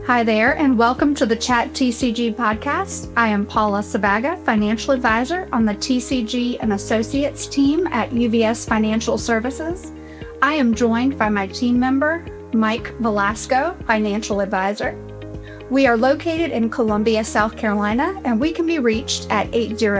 Hi there, and welcome to the Chat TCG podcast. I am Paula Sabaga, Financial Advisor on the TCG and Associates team at UVS Financial Services. I am joined by my team member, Mike Velasco, Financial Advisor. We are located in Columbia, South Carolina, and we can be reached at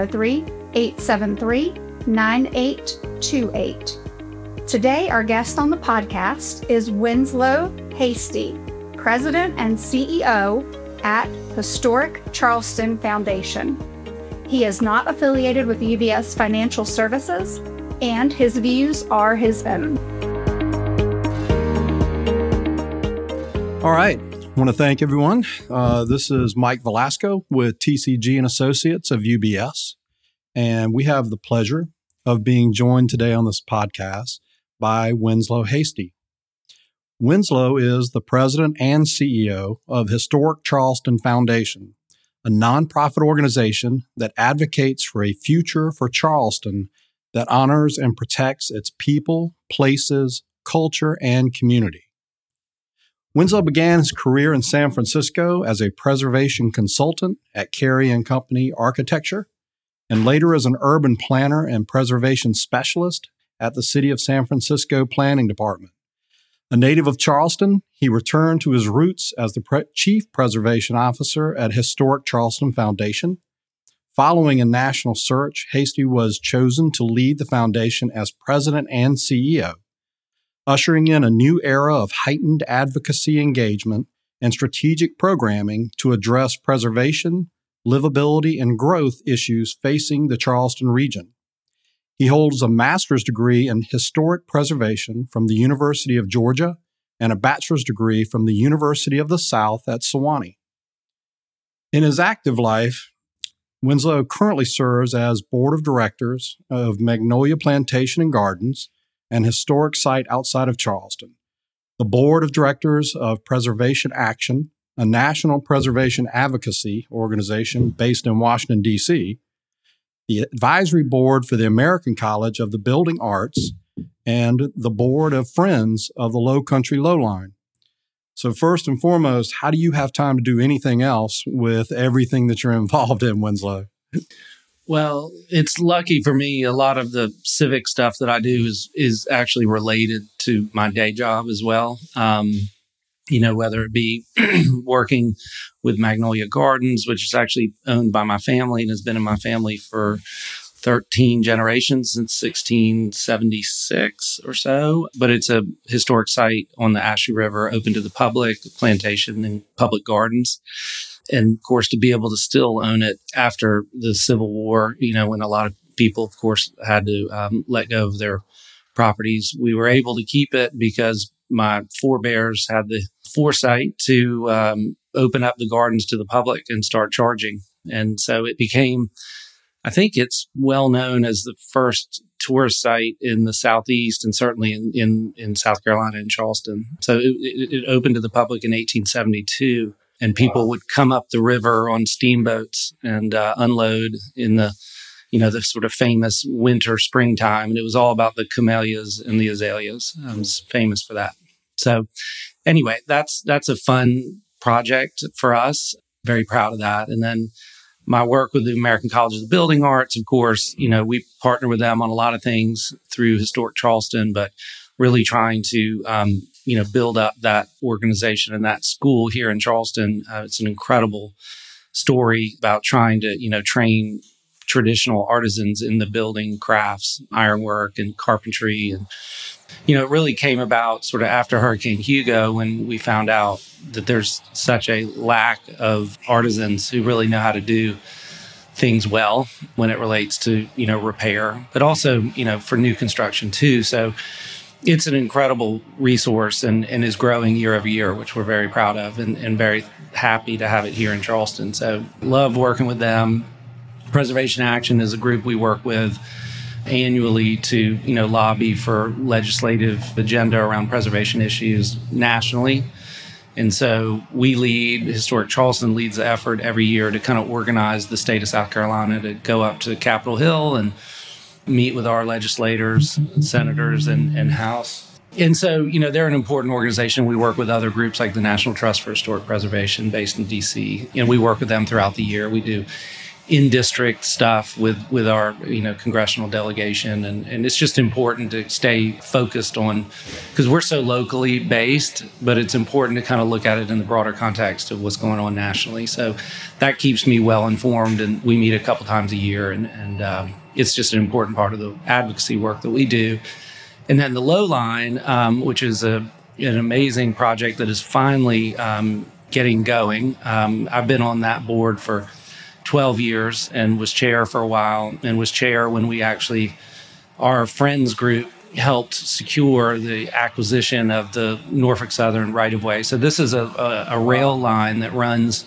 803-873-9828. Today, our guest on the podcast is Winslow Hasty, President and CEO at Historic Charleston Foundation. He is not affiliated with UVS Financial Services, and his views are his own. All right. I want to thank everyone. This is Mike Velasco with TCG and Associates of UBS, and we have the pleasure of being joined today on this podcast by Winslow Hasty. Winslow is the president and CEO of Historic Charleston Foundation, a nonprofit organization that advocates for a future for Charleston that honors and protects its people, places, culture, and community. Winslow began his career in San Francisco as a preservation consultant at Carey & Company Architecture, and later as an urban planner and preservation specialist at the City of San Francisco Planning Department. A native of Charleston, he returned to his roots as the Chief Preservation Officer at Historic Charleston Foundation. Following a national search, Hasty was chosen to lead the foundation as president and CEO, ushering in a new era of heightened advocacy engagement and strategic programming to address preservation, livability, and growth issues facing the Charleston region. He holds a master's degree in historic preservation from the University of Georgia and a bachelor's degree from the University of the South at Sewanee. In his active life, Winslow currently serves as board of directors of Magnolia Plantation and Gardens, an historic site outside of Charleston, the board of directors of Preservation Action, a national preservation advocacy organization based in Washington, D.C., the advisory board for the American College of the Building Arts, and the board of Friends of the Low Country Lowline. So first and foremost, how do you have time to do anything else with everything that you're involved in, Winslow? Well, it's lucky for me. A lot of the civic stuff that I do is actually related to my day job as well. Whether it be working with Magnolia Gardens, which is actually owned by my family and has been in my family for 13 generations since 1676 or so. But it's a historic site on the Ashley River, open to the public, plantation and public gardens. And of course, to be able to still own it after the Civil War, when a lot of people, of course, had to let go of their properties, we were able to keep it because my forebears had the foresight to open up the gardens to the public and start charging. And so it became, I think it's well known as the first tourist site in the Southeast and certainly in South Carolina and Charleston. So it opened to the public in 1872. And people would come up the river on steamboats and unload in the sort of famous winter, springtime. And it was all about the camellias and the azaleas. I was famous for that. So anyway, that's a fun project for us. Very proud of that. And then my work with the American College of the Building Arts, of course, we partner with them on a lot of things through Historic Charleston, but really trying to build up that organization and that school here in Charleston. It's an incredible story about trying to, train traditional artisans in the building crafts, ironwork and carpentry. And, it really came about sort of after Hurricane Hugo when we found out that there's such a lack of artisans who really know how to do things well when it relates to, repair, but also, for new construction too. So it's an incredible resource and is growing year over year, which we're very proud of and very happy to have it here in Charleston. So love working with them. Preservation Action is a group we work with annually to, lobby for legislative agenda around preservation issues nationally. And so Historic Charleston leads the effort every year to kind of organize the state of South Carolina to go up to Capitol Hill and meet with our legislators, senators, and House And so, they're an important organization. We work with other groups like the National Trust for Historic Preservation based in D.C. We work with them throughout the year. We do in-district stuff with our, congressional delegation. And it's just important to stay focused on, because we're so locally based, but it's important to kind of look at it in the broader context of what's going on nationally. So that keeps me well informed, and we meet a couple times a year. And it's just an important part of the advocacy work that we do. And then the Low Line, which is an amazing project that is finally getting going. I've been on that board for 12 years and was chair for a while, and was chair when we actually, our friends group helped secure the acquisition of the Norfolk Southern right-of-way. So this is a rail line that runs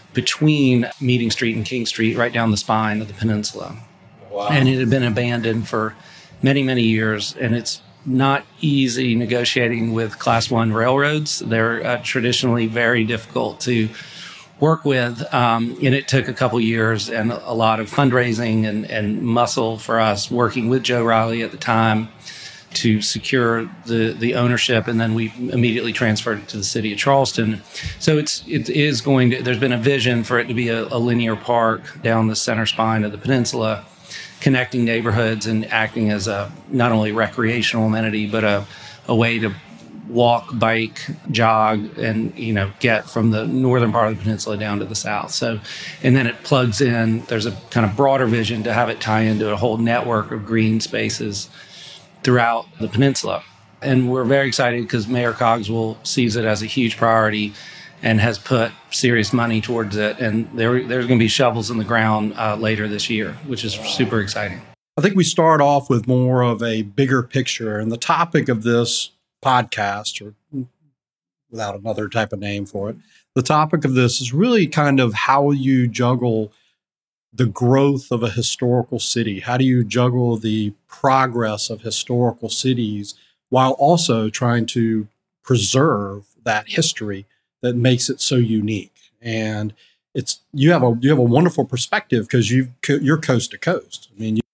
between Meeting Street and King Street, right down the spine of the peninsula. Wow. And it had been abandoned for many, many years, and it's not easy negotiating with Class 1 railroads. They're traditionally very difficult to work with, and it took a couple years and a lot of fundraising and muscle for us working with Joe Riley at the time to secure the ownership, and then we immediately transferred it to the city of Charleston. So it is going to, there's been a vision for it to be a linear park down the center spine of the peninsula, connecting neighborhoods and acting as a not only recreational amenity, but a way to walk, bike, jog, and get from the northern part of the peninsula down to the south. So, and then it plugs in. There's a kind of broader vision to have it tie into a whole network of green spaces throughout the peninsula. And we're very excited because Mayor Cogswell sees it as a huge priority and has put serious money towards it. And there's going to be shovels in the ground later this year, which is super exciting. I think we start off with more of a bigger picture. And the topic of this podcast, or without another type of name for it, the topic of this is really kind of how you juggle the growth of a historical city. How do you juggle the progress of historical cities while also trying to preserve that history that makes it so unique? And you have a wonderful perspective because you're coast to coast. I mean,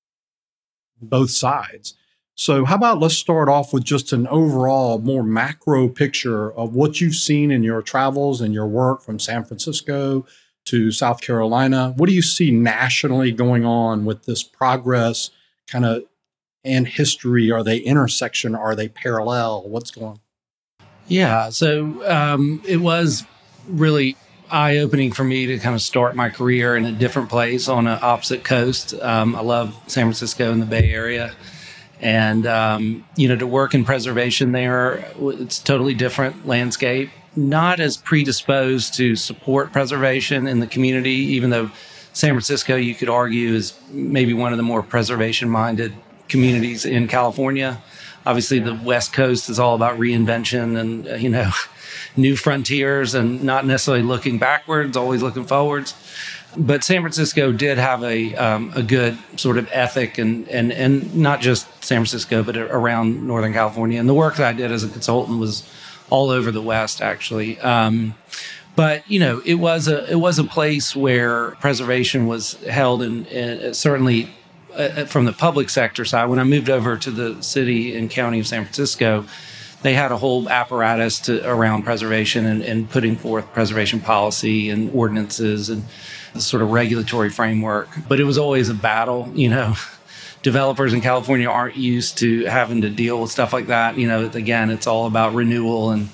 both sides. So how about let's start off with just an overall more macro picture of what you've seen in your travels and your work from San Francisco to South Carolina. What do you see nationally going on with this progress kind of and history? Are they intersection? Are they parallel? What's going on? Yeah, so it was really eye-opening for me to kind of start my career in a different place on an opposite coast. I love San Francisco and the Bay Area. And, to work in preservation there, it's a totally different landscape. Not as predisposed to support preservation in the community, even though San Francisco, you could argue, is maybe one of the more preservation-minded communities in California. Obviously, the West Coast is all about reinvention and, new frontiers and not necessarily looking backwards, always looking forwards. But San Francisco did have a good sort of ethic and not just San Francisco, but around Northern California. And the work that I did as a consultant was all over the West, actually. But it was a place where preservation was held, and certainly from the public sector side. When I moved over to the city and county of San Francisco, they had a whole apparatus around preservation and putting forth preservation policy and ordinances and the sort of regulatory framework. But it was always a battle. Developers in California aren't used to having to deal with stuff like that. Again, it's all about renewal and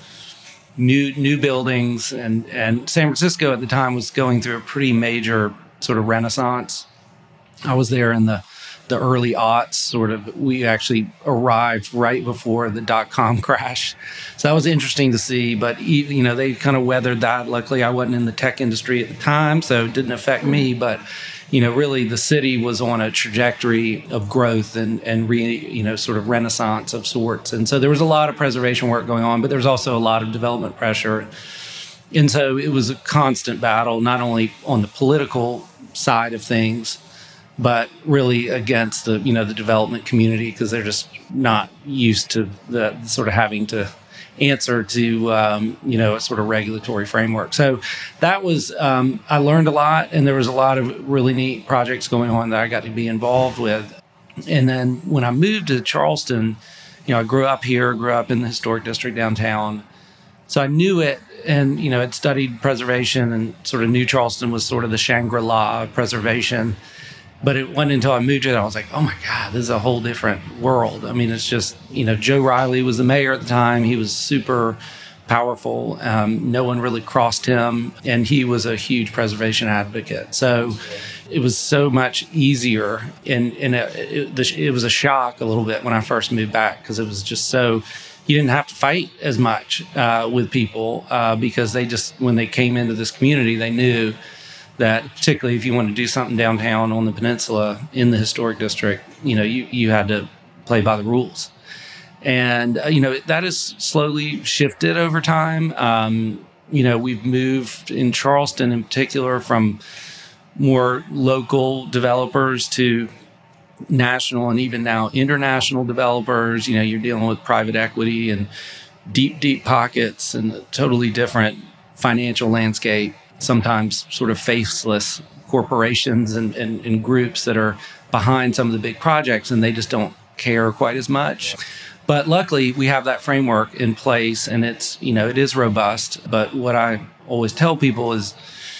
new buildings. And San Francisco at the time was going through a pretty major sort of renaissance. I was there in the early aughts, sort of. We actually arrived right before the .com crash. So that was interesting to see, but they kind of weathered that. Luckily, I wasn't in the tech industry at the time, so it didn't affect me, but really the city was on a trajectory of growth and sort of renaissance of sorts. And so there was a lot of preservation work going on, but there was also a lot of development pressure. And so it was a constant battle, not only on the political side of things, but really against the development community, because they're just not used to the sort of having to answer to a sort of regulatory framework. So that was I learned a lot, and there was a lot of really neat projects going on that I got to be involved with. And then when I moved to Charleston, I grew up here, grew up in the historic district downtown. So I knew it and, had studied preservation and sort of knew Charleston was sort of the Shangri-La of preservation. But it wasn't until I moved here that I was like, oh my God, this is a whole different world. I mean, it's just, Joe Riley was the mayor at the time. He was super powerful. No one really crossed him. And he was a huge preservation advocate. So it was so much easier. And it was a shock a little bit when I first moved back because it was just so, you didn't have to fight as much with people because they just, when they came into this community, they knew that particularly if you want to do something downtown on the peninsula in the historic district, you had to play by the rules. And, that has slowly shifted over time. We've moved in Charleston in particular from more local developers to national and even now international developers. You're dealing with private equity and deep pockets and a totally different financial landscape. Sometimes sort of faceless corporations and groups that are behind some of the big projects and they just don't care quite as much. But luckily we have that framework in place and it's, it is robust. But what I always tell people is,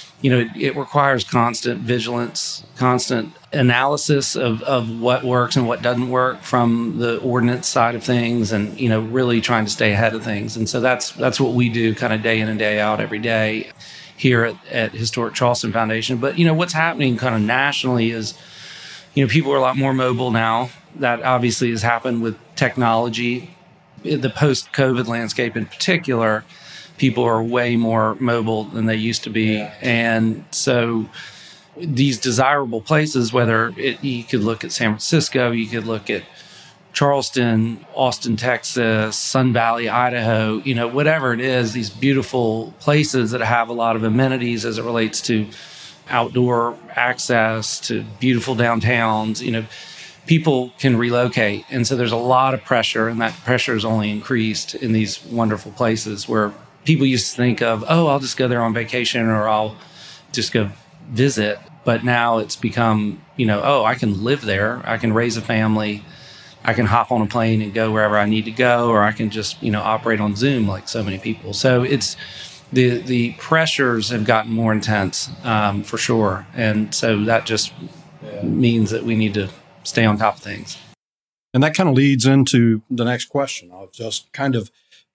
it requires constant vigilance, constant analysis of what works and what doesn't work from the ordinance side of things and, really trying to stay ahead of things. And so that's what we do kind of day in and day out every day here at Historic Charleston Foundation. But, what's happening kind of nationally is, people are a lot more mobile now. That obviously has happened with technology. The post-COVID landscape in particular, people are way more mobile than they used to be. And so these desirable places, you could look at San Francisco, you could look at Charleston, Austin, Texas, Sun Valley, Idaho, whatever it is, these beautiful places that have a lot of amenities as it relates to outdoor access to beautiful downtowns, people can relocate. And so there's a lot of pressure, and that pressure is only increased in these wonderful places where people used to think of, oh, I'll just go there on vacation or I'll just go visit. But now it's become, I can live there. I can raise a family. I can hop on a plane and go wherever I need to go, or I can just, operate on Zoom like so many people. So it's the pressures have gotten more intense for sure. And so that just means that we need to stay on top of things. And that kind of leads into the next question of just kind of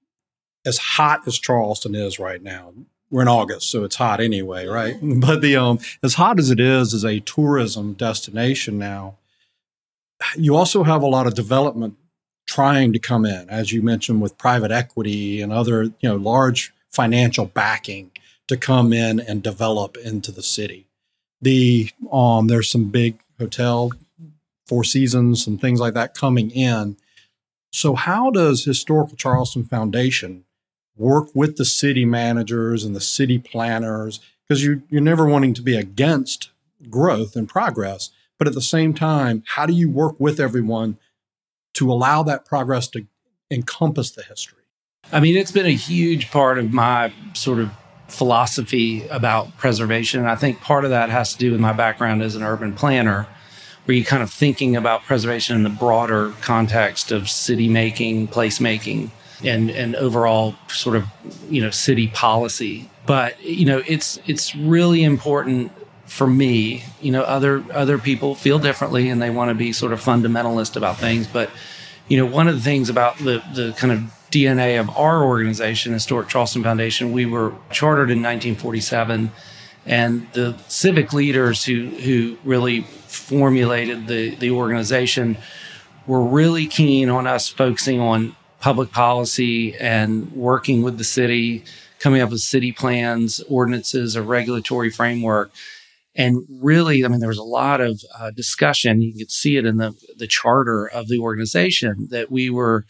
as hot as Charleston is right now. We're in August, so it's hot anyway, right? But as hot as it is as a tourism destination now, you also have a lot of development trying to come in, as you mentioned, with private equity and other, large financial backing to come in and develop into the city. There's some big hotel, Four Seasons, and things like that coming in. So how does Historical Charleston Foundation work with the city managers and the city planners? Because you're never wanting to be against growth and progress, but at the same time, how do you work with everyone to allow that progress to encompass the history? I mean, it's been a huge part of my sort of philosophy about preservation. I think part of that has to do with my background as an urban planner, where you're kind of thinking about preservation in the broader context of city making, place making, and overall sort of, city policy. But, it's really important for me. Other people feel differently and they want to be sort of fundamentalist about things. But, one of the things about the kind of DNA of our organization, Historic Charleston Foundation, we were chartered in 1947. And the civic leaders who really formulated the organization were really keen on us focusing on public policy and working with the city, coming up with city plans, ordinances, a regulatory framework. And really, there was a lot of discussion. You could see it in the charter of the organization that we were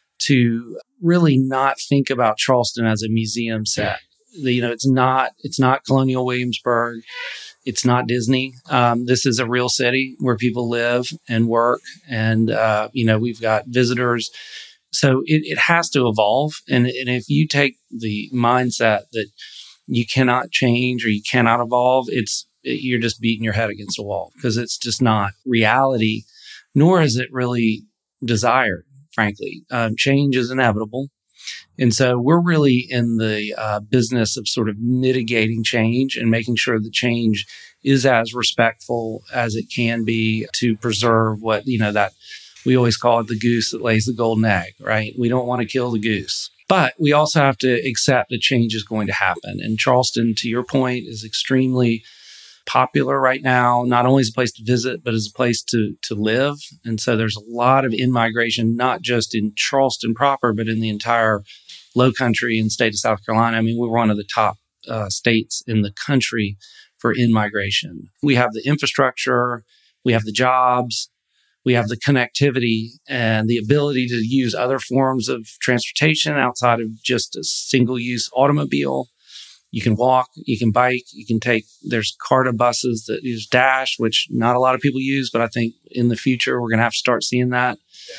to really not think about Charleston as a museum set. It's not Colonial Williamsburg. It's not Disney. This is a real city where people live and work. And, we've got visitors. So it has to evolve. And if you take the mindset that you cannot change or you cannot evolve, you're just beating your head against a wall because it's just not reality, nor is it really desired. frankly. Change is inevitable. And so we're really in the business of sort of mitigating change and making sure the change is as respectful as it can be to preserve what, that we always call it the goose that lays the golden egg, right? We don't want to kill the goose. But we also have to accept that change is going to happen. And Charleston, to your point, is extremely popular right now, not only as a place to visit, but as a place to live. And so there's a lot of in-migration, not just in Charleston proper, but in the entire low country and state of South Carolina. I mean, we're one of the top states in the country for in-migration. We have the infrastructure, we have the jobs, we have the connectivity and the ability to use other forms of transportation outside of just a single-use automobile. You can walk, you can bike, there's CARTA buses that use Dash, which not a lot of people use, but I think in the future, we're going to have to start seeing that.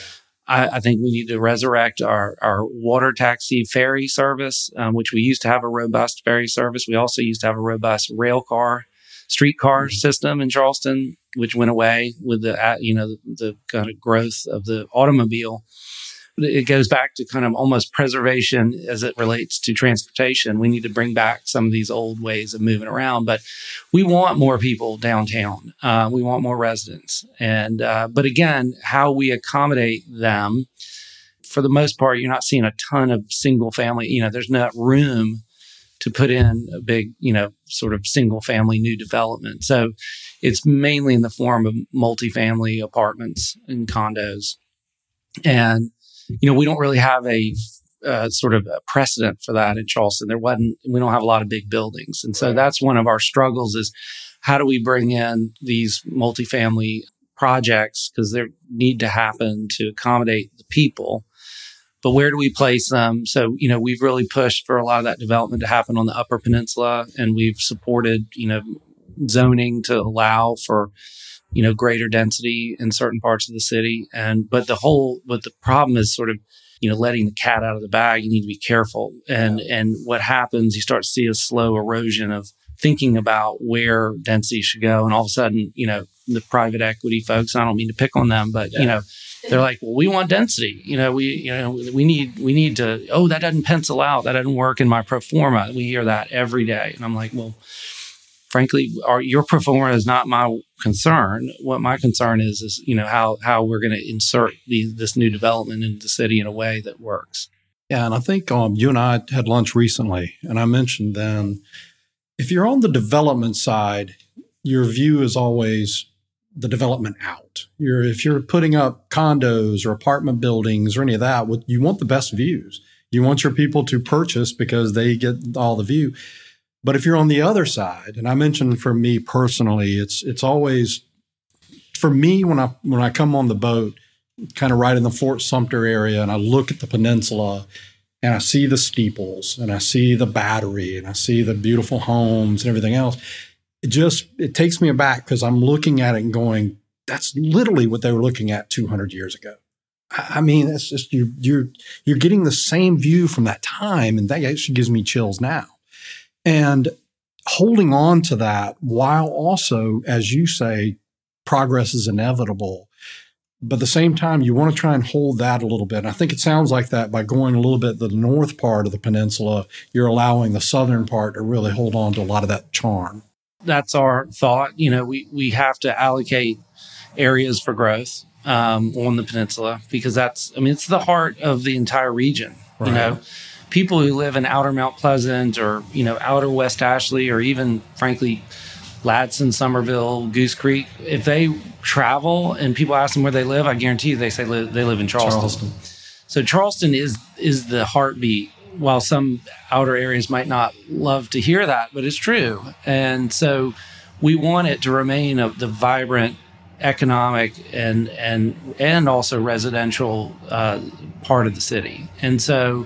I think we need to resurrect our water taxi ferry service, which we used to have a robust ferry service. We also used to have a robust streetcar system in Charleston, which went away with the kind of growth of the automobile. It goes back to kind of almost preservation as it relates to transportation. We need to bring back some of these old ways of moving around, but we want more people downtown. We want more residents. But again, how we accommodate them, for the most part, you're not seeing a ton of single family, there's not room to put in a big, sort of single family new development. So it's mainly in the form of multifamily apartments and condos. And we don't really have a sort of a precedent for that in Charleston. We don't have a lot of big buildings. And so that's one of our struggles is how do we bring in these multifamily projects, because they need to happen to accommodate the people. But where do we place them? So, we've really pushed for a lot of that development to happen on the Upper Peninsula, and we've supported, zoning to allow for greater density in certain parts of the city. But the problem is sort of, letting the cat out of the bag. You need to be careful. And what happens, you start to see a slow erosion of thinking about where density should go. And all of a sudden, the private equity folks, I don't mean to pick on them, but, they're like, well, we want density. We need to, that doesn't pencil out. That doesn't work in my pro forma. We hear that every day. And I'm like, well, frankly, your pro forma is not my concern. What my concern is how we're going to insert this new development into the city in a way that works. Yeah, and I think you and I had lunch recently, and I mentioned then, if you're on the development side, your view is always the development out. If you're putting up condos or apartment buildings or any of that, you want the best views. You want your people to purchase because they get all the view. But if you're on the other side, and I mentioned for me personally, it's always, for me, when I come on the boat, kind of right in the Fort Sumter area, and I look at the peninsula, and I see the steeples, and I see the Battery, and I see the beautiful homes and everything else, it takes me aback because I'm looking at it and going, that's literally what they were looking at 200 years ago. I mean, it's just you're getting the same view from that time, and that actually gives me chills now. And holding on to that while also, as you say, progress is inevitable. But at the same time, you want to try and hold that a little bit. And I think it sounds like that by going a little bit to the north part of the peninsula, you're allowing the southern part to really hold on to a lot of that charm. That's our thought. We have to allocate areas for growth on the peninsula because it's the heart of the entire region. Right. People who live in outer Mount Pleasant or, outer West Ashley or even, frankly, Ladson, Somerville, Goose Creek, if they travel and people ask them where they live, I guarantee you they say they live in Charleston. So Charleston is the heartbeat, while some outer areas might not love to hear that, but it's true. And so we want it to remain the vibrant economic and also residential part of the city. And so,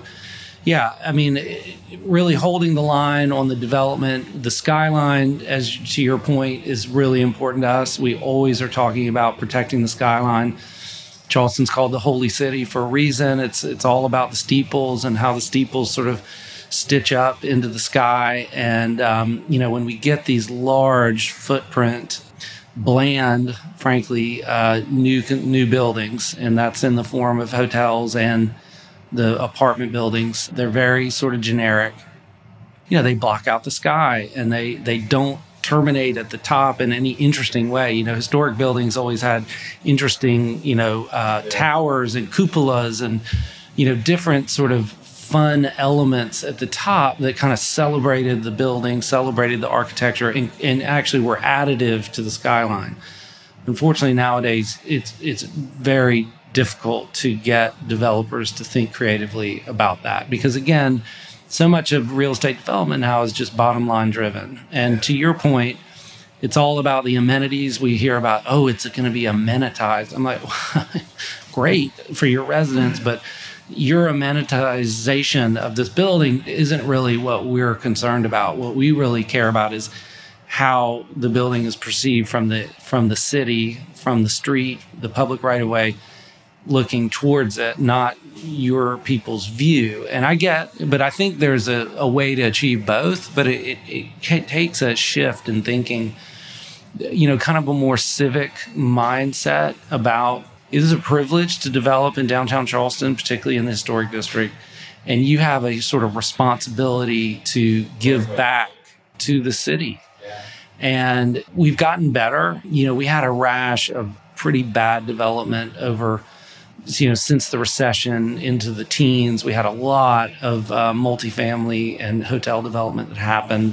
really holding the line on the development, the skyline, as to your point, is really important to us. We always are talking about protecting the skyline. Charleston's called the Holy City for a reason. It's all about the steeples and how the steeples sort of stitch up into the sky. And, when we get these large footprint bland, frankly, new buildings, and that's in the form of hotels and the apartment buildings. They're very sort of generic. They block out the sky, and they don't terminate at the top in any interesting way. Historic buildings always had interesting, towers and cupolas and, different sort of fun elements at the top that kind of celebrated the building, celebrated the architecture, and actually were additive to the skyline. Unfortunately, nowadays, it's very difficult to get developers to think creatively about that because, again, so much of real estate development now is just bottom line driven. And to your point, it's all about the amenities. We hear about, it's going to be amenitized. I'm like, great for your residents, but your amenitization of this building isn't really what we're concerned about. What we really care about is how the building is perceived from the city, from the street, the public right of way, looking towards it, not your people's view. And I think there's a way to achieve both, but it takes a shift in thinking, kind of a more civic mindset about it is a privilege to develop in downtown Charleston, particularly in the historic district. And you have a sort of responsibility to give back to the city. And we've gotten better. We had a rash of pretty bad development over since the recession into the teens. We had a lot of multifamily and hotel development that happened.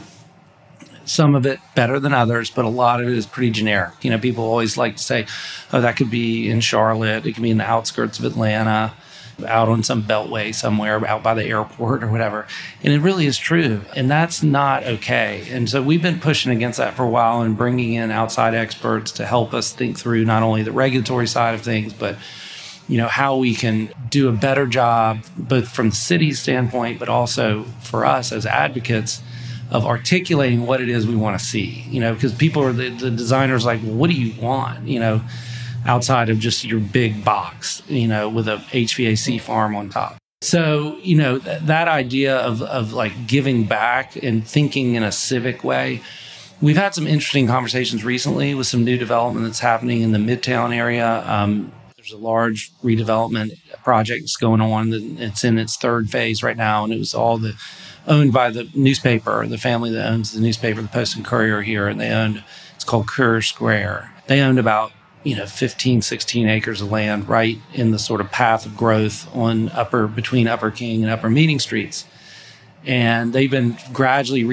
Some of it better than others, but a lot of it is pretty generic. People always like to say, that could be in Charlotte. It could be in the outskirts of Atlanta, out on some beltway somewhere, out by the airport or whatever. And it really is true. And that's not okay. And so we've been pushing against that for a while and bringing in outside experts to help us think through not only the regulatory side of things, but how we can do a better job, both from the city's standpoint, but also for us as advocates of articulating what it is we want to see, because people are the designers like, well, what do you want, outside of just your big box, with a HVAC farm on top. So, that idea of like giving back and thinking in a civic way. We've had some interesting conversations recently with some new development that's happening in the Midtown area. There's a large redevelopment project that's going on. It's in its third phase right now, and it was all owned by the newspaper, the family that owns the newspaper, the Post and Courier here, and it's called Courier Square. They owned about 15, 16 acres of land right in the sort of path of growth between Upper King and Upper Meeting Streets. And they've been gradually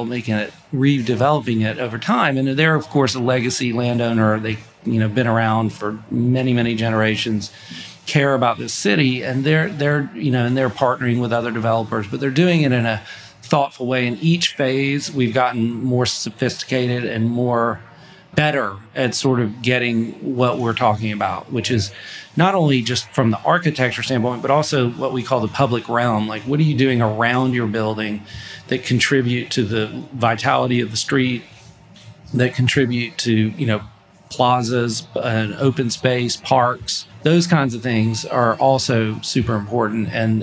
redeveloping it over time. And they're, of course, a legacy landowner. They've been around for many, many generations, care about this city, and they're partnering with other developers, but they're doing it in a thoughtful way. In each phase, we've gotten more sophisticated and better at sort of getting what we're talking about, which is not only just from the architecture standpoint, but also what we call the public realm. Like, what are you doing around your building that contribute to the vitality of the street, that contribute to, plazas, open space, parks. Those kinds of things are also super important, and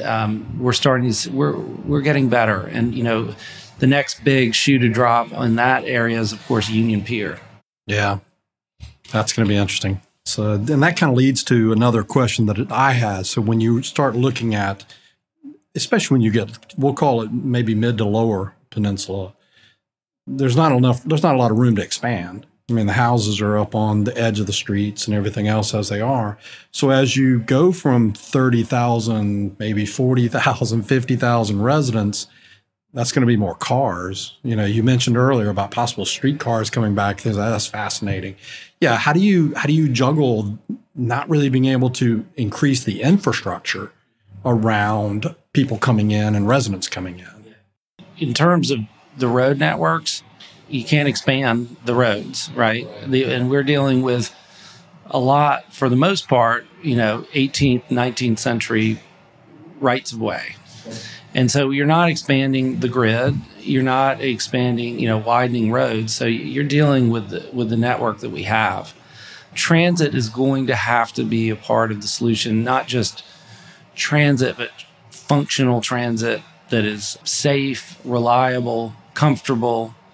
we're getting better. And the next big shoe to drop in that area is, of course, Union Pier. Yeah, that's going to be interesting. So, and that kind of leads to another question that I had. So, when you start looking at, especially when you get, we'll call it maybe mid to lower peninsula, there's not a lot of room to expand. I mean, the houses are up on the edge of the streets and everything else as they are. So as you go from 30,000, maybe 40,000, 50,000 residents, that's going to be more cars. You mentioned earlier about possible streetcars coming back. That's fascinating. Yeah. How do you juggle not really being able to increase the infrastructure around people coming in and residents coming in? In terms of the road networks, you can't expand the roads, right? And we're dealing with a lot, for the most part, 18th, 19th century rights of way. And so you're not expanding the grid. You're not expanding, widening roads. So you're dealing with the network that we have. Transit is going to have to be a part of the solution, not just transit, but functional transit that is safe, reliable, comfortable,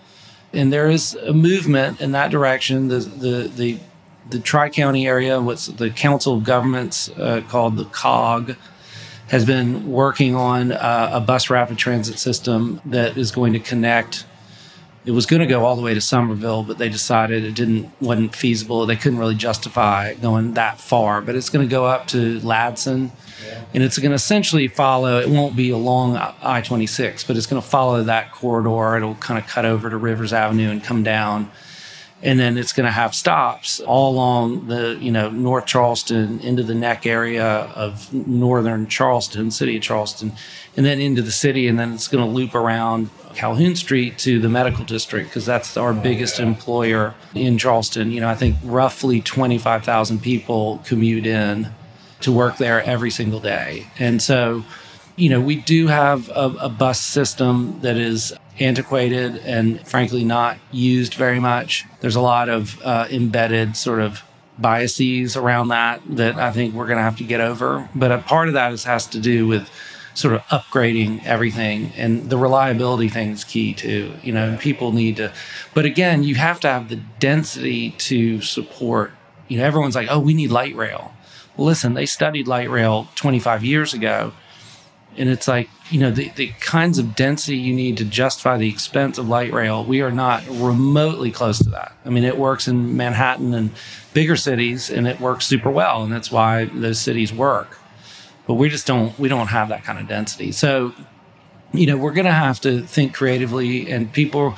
And there is a movement in that direction. The Tri-County area, what's the Council of Governments called the COG, has been working on a bus rapid transit system that is going to connect. It was going to go all the way to Somerville, but they decided wasn't feasible. They couldn't really justify going that far. But it's going to go up to Ladson, and it's going to essentially follow. It won't be along I-26, but it's going to follow that corridor. It'll kind of cut over to Rivers Avenue and come down, and then it's going to have stops all along the North Charleston into the neck area of northern Charleston, city of Charleston, and then into the city, and then it's going to loop around Calhoun Street to the medical district, because that's our biggest employer in Charleston. I think roughly 25,000 people commute in to work there every single day. And so, we do have a bus system that is antiquated and frankly not used very much. There's a lot of embedded sort of biases around that I think we're going to have to get over. But a part of that has to do with sort of upgrading everything, and the reliability thing is key too. People need to, but again, you have to have the density to support. Everyone's like, oh, we need light rail. Well, listen, they studied light rail 25 years ago, and it's like, the kinds of density you need to justify the expense of light rail, we are not remotely close to that. I mean, it works in Manhattan and bigger cities, and it works super well, and that's why those cities work. But we don't have that kind of density. So, we're going to have to think creatively, and people,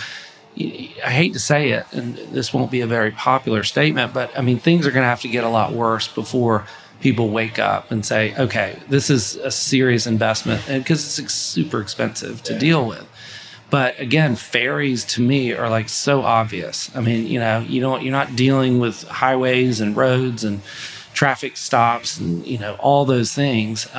I hate to say it, and this won't be a very popular statement, but I mean, things are going to have to get a lot worse before people wake up and say, okay, this is a serious investment, and because it's super expensive to deal with. But again, ferries to me are like so obvious. I mean, you're not dealing with highways and roads and traffic stops and all those things.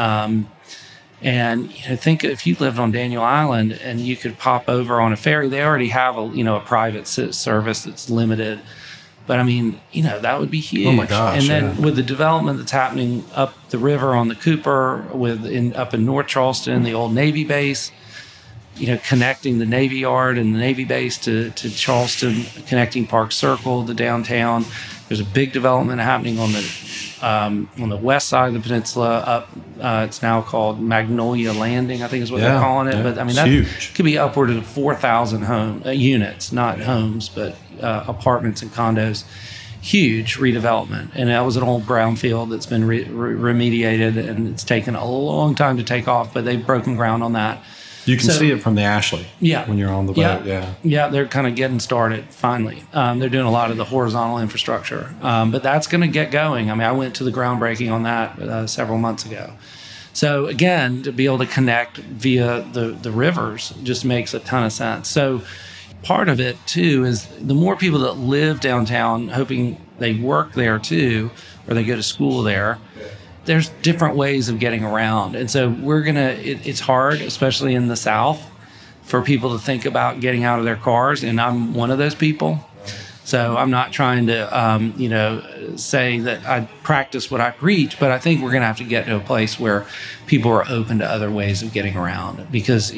And think if you lived on Daniel Island and you could pop over on a ferry, they already have a private service that's limited. But I mean, that would be huge. Oh my gosh! And then with the development that's happening up the river on the Cooper, up in North Charleston, the old Navy base, connecting the Navy Yard and the Navy base to Charleston, connecting Park Circle to downtown. There's a big development happening on the west side of the peninsula. Up, it's now called Magnolia Landing, I think is what they're calling it. But I mean, that huge. Could be upward of 4,000 units, not homes, but apartments and condos. Huge redevelopment, and that was an old brownfield that's been remediated, and it's taken a long time to take off. But they've broken ground on that. You can see it from the Ashley when you're on the boat. Yeah, they're kind of getting started finally. They're doing a lot of the horizontal infrastructure, but that's going to get going. I mean, I went to the groundbreaking on that several months ago. So again, to be able to connect via the rivers just makes a ton of sense. So part of it too is the more people that live downtown, hoping they work there too, or they go to school there, there's different ways of getting around. And so it's hard, especially in the South, for people to think about getting out of their cars. And I'm one of those people. So I'm not trying to, say that I practice what I preach, but I think we're going to have to get to a place where people are open to other ways of getting around, because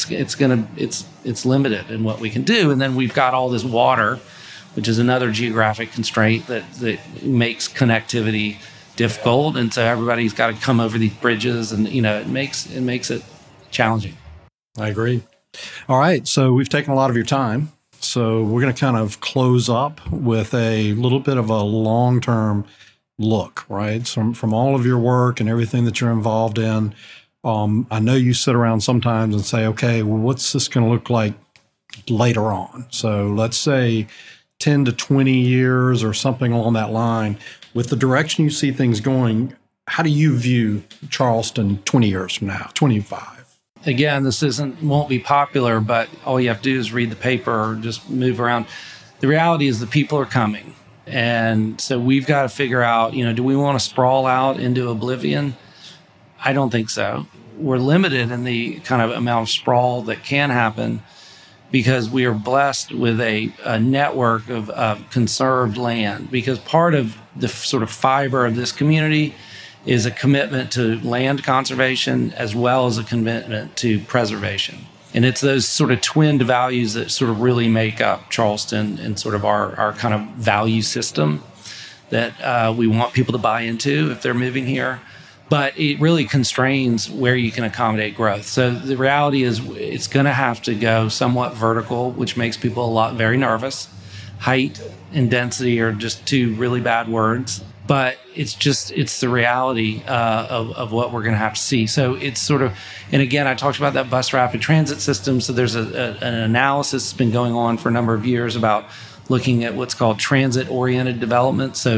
it's limited in what we can do. And then we've got all this water, which is another geographic constraint that makes connectivity difficult, and so everybody's got to come over these bridges, and it makes it challenging. I agree. All right, so we've taken a lot of your time, so we're going to kind of close up with a little bit of a long-term look, right? So from all of your work and everything that you're involved in, I know you sit around sometimes and say, okay, well, what's this going to look like later on? So let's say 10 to 20 years or something along that line. With the direction you see things going, how do you view Charleston 20 years from now, 25? Again, this won't be popular, but all you have to do is read the paper or just move around. The reality is the people are coming. And so we've got to figure out, do we want to sprawl out into oblivion? I don't think so. We're limited in the kind of amount of sprawl that can happen, because we are blessed with a network of conserved land, because part of the sort of fiber of this community is a commitment to land conservation as well as a commitment to preservation. And it's those sort of twinned values that sort of really make up Charleston and sort of our kind of value system that we want people to buy into if they're moving here. But it really constrains where you can accommodate growth. So the reality is it's going to have to go somewhat vertical, which makes people very nervous. Height and density are just two really bad words. But it's the reality of what we're going to have to see. So it's sort of, and again, I talked about that bus rapid transit system. So there's an analysis that's been going on for a number of years about looking at what's called transit-oriented development. So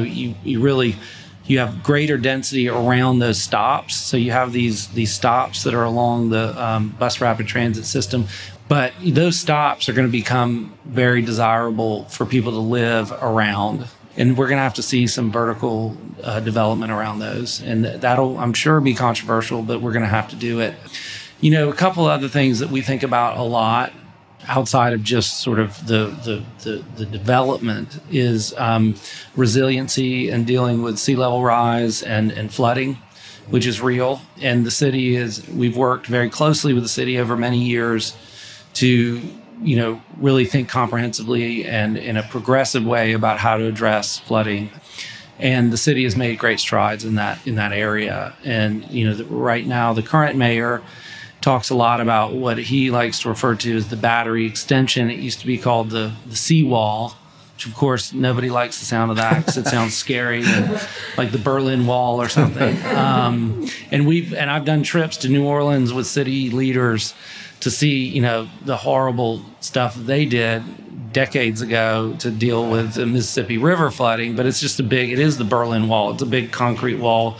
you have greater density around those stops. So you have these stops that are along the bus rapid transit system. But those stops are going to become very desirable for people to live around. And we're going to have to see some vertical development around those. And that'll, I'm sure, be controversial, but we're going to have to do it. A couple other things that we think about a lot outside of just sort of the development is resiliency and dealing with sea level rise and flooding, which is real. And the city we've worked very closely with the city over many years to really think comprehensively and in a progressive way about how to address flooding. And the city has made great strides in that area. And, right now, the current mayor talks a lot about what he likes to refer to as the Battery extension. It used to be called the seawall, which, of course, nobody likes the sound of that because it sounds scary, and like the Berlin Wall or something. And I've done trips to New Orleans with city leaders to see, the horrible stuff they did decades ago to deal with the Mississippi River flooding. But it's just it is the Berlin Wall. It's a big concrete wall,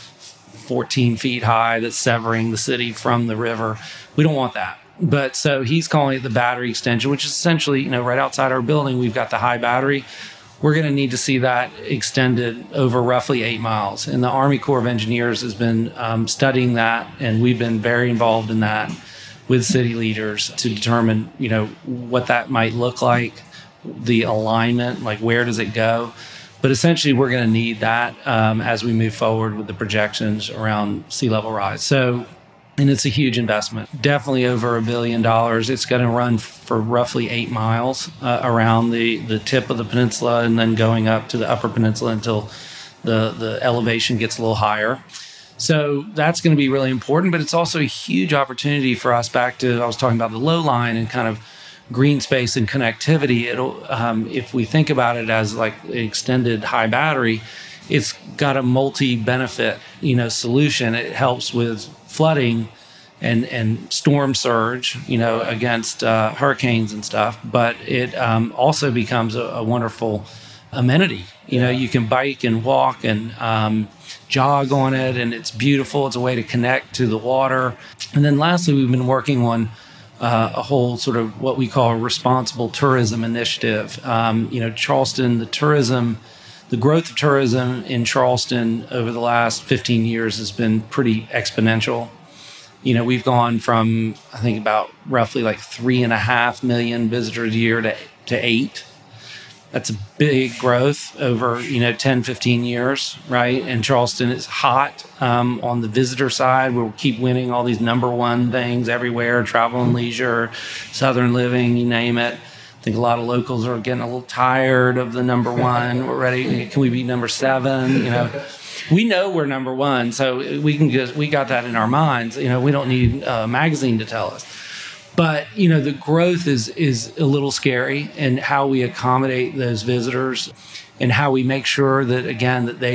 14 feet high, that's severing the city from the river. We don't want that. But so he's calling it the Battery extension, which is essentially, right outside our building, we've got the high battery. We're going to need to see that extended over roughly 8 miles. And the Army Corps of Engineers has been studying that, and we've been very involved in that with city leaders to determine, what that might look like, the alignment, like where does it go. But essentially, we're going to need that as we move forward with the projections around sea level rise. So, and it's a huge investment, definitely over $1 billion. It's going to run for roughly 8 miles around the tip of the peninsula and then going up to the upper peninsula until the elevation gets a little higher. So that's going to be really important, but it's also a huge opportunity for us I was talking about the low line and kind of green space and connectivity. If we think about it as like an extended high battery, it's got a multi-benefit, solution. It helps with flooding and storm surge, against hurricanes and stuff. But it also becomes a wonderful amenity. You can bike and walk and jog on it, and it's beautiful. It's a way to connect to the water. And then lastly, we've been working on a whole sort of what we call a responsible tourism initiative. Charleston, the growth of tourism in Charleston over the last 15 years has been pretty exponential. We've gone from, I think, about roughly like 3.5 million visitors a year to 8. That's a big growth over, 10, 15 years, right? And Charleston is hot on the visitor side. We'll keep winning all these number one things everywhere, travel and leisure, Southern living, you name it. I think a lot of locals are getting a little tired of the number one. We're ready. Can we be number 7? We know we're number one, so we got that in our minds. We don't need a magazine to tell us. But, the growth is a little scary, and how we accommodate those visitors and how we make sure that, again, that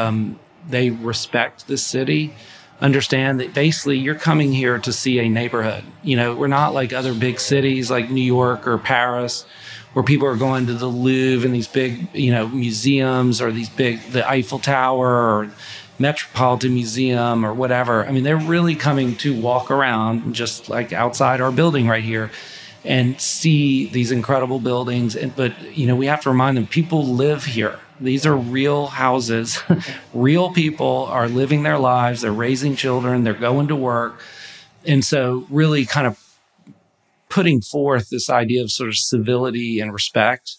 they respect the city, understand that basically you're coming here to see a neighborhood. We're not like other big cities like New York or Paris, where people are going to the Louvre and these big, museums, or the Eiffel Tower or Metropolitan Museum or whatever. I mean, they're really coming to walk around just like outside our building right here and see these incredible buildings. But we have to remind them, people live here. These are real houses. Real people are living their lives. They're raising children. They're going to work. And so really kind of putting forth this idea of sort of civility and respect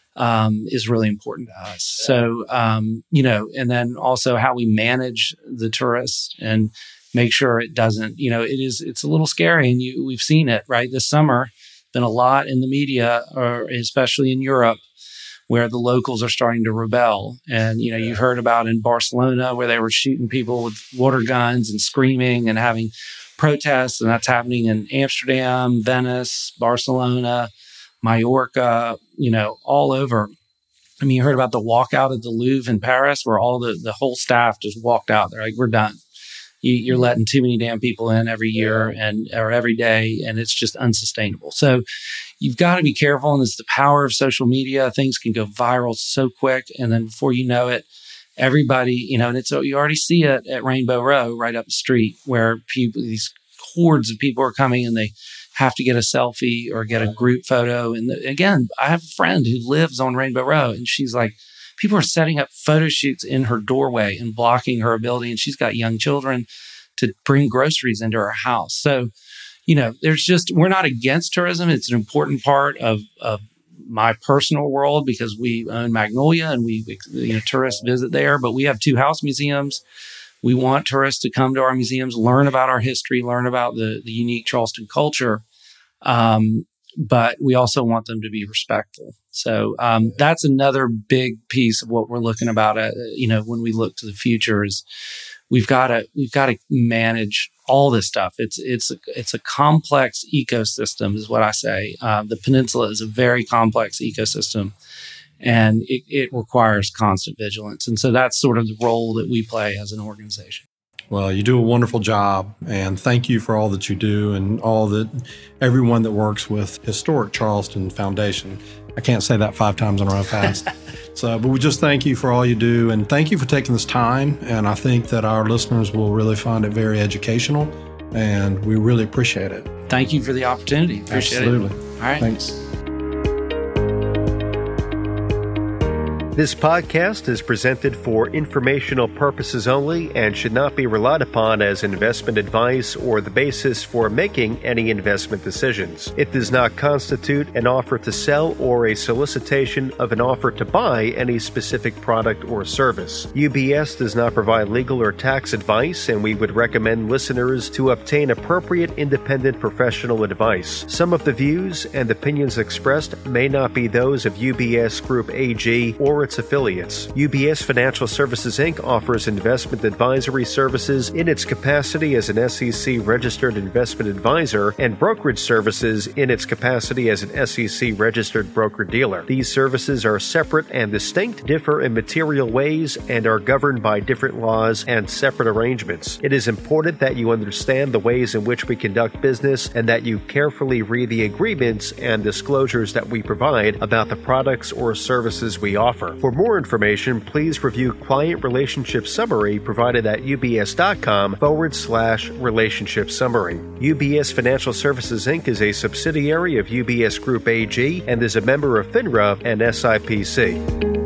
is really important to us. So, and then also how we manage the tourists and make sure it doesn't, it's a little scary, and we've seen it, right? This summer, been a lot in the media, or especially in Europe, where the locals are starting to rebel. And, you heard about in Barcelona where they were shooting people with water guns and screaming and having protests. And that's happening in Amsterdam, Venice, Barcelona, Mallorca, all over. I mean, you heard about the walkout at the Louvre in Paris, where all the whole staff just walked out. They're like, we're done. You're letting too many damn people in every year or every day, and it's just unsustainable. So you've got to be careful, and it's the power of social media. Things can go viral so quick, and then before you know it, everybody, and you already see it at Rainbow Row right up the street, where these hordes of people are coming and they have to get a selfie or get a group photo. And again, I have a friend who lives on Rainbow Row, and she's like, people are setting up photo shoots in her doorway and blocking her ability. And she's got young children to bring groceries into her house. So, we're not against tourism. It's an important part of my personal world because we own Magnolia and tourists visit there, but we have 2 house museums. We want tourists to come to our museums, learn about our history, learn about the unique Charleston culture. But we also want them to be respectful. So that's another big piece of what we're looking about at, when we look to the future is we've got to manage all this stuff. It's a complex ecosystem is what I say. The peninsula is a very complex ecosystem, and it requires constant vigilance. And so that's sort of the role that we play as an organization. Well, you do a wonderful job, and thank you for all that you do and everyone that works with Historic Charleston Foundation. I can't say that 5 times in a row fast. But we just thank you for all you do, and thank you for taking this time. And I think that our listeners will really find it very educational, and we really appreciate it. Thank you for the opportunity. Appreciate Absolutely. it. All right. Thanks. This podcast is presented for informational purposes only and should not be relied upon as investment advice or the basis for making any investment decisions. It does not constitute an offer to sell or a solicitation of an offer to buy any specific product or service. UBS does not provide legal or tax advice, and we would recommend listeners to obtain appropriate independent professional advice. Some of the views and opinions expressed may not be those of UBS Group AG or its affiliates. UBS Financial Services Inc. offers investment advisory services in its capacity as an SEC-registered investment advisor and brokerage services in its capacity as an SEC-registered broker-dealer. These services are separate and distinct, differ in material ways, and are governed by different laws and separate arrangements. It is important that you understand the ways in which we conduct business and that you carefully read the agreements and disclosures that we provide about the products or services we offer. For more information, please review Client Relationship Summary provided at ubs.com/relationship summary. UBS Financial Services Inc. is a subsidiary of UBS Group AG and is a member of FINRA and SIPC.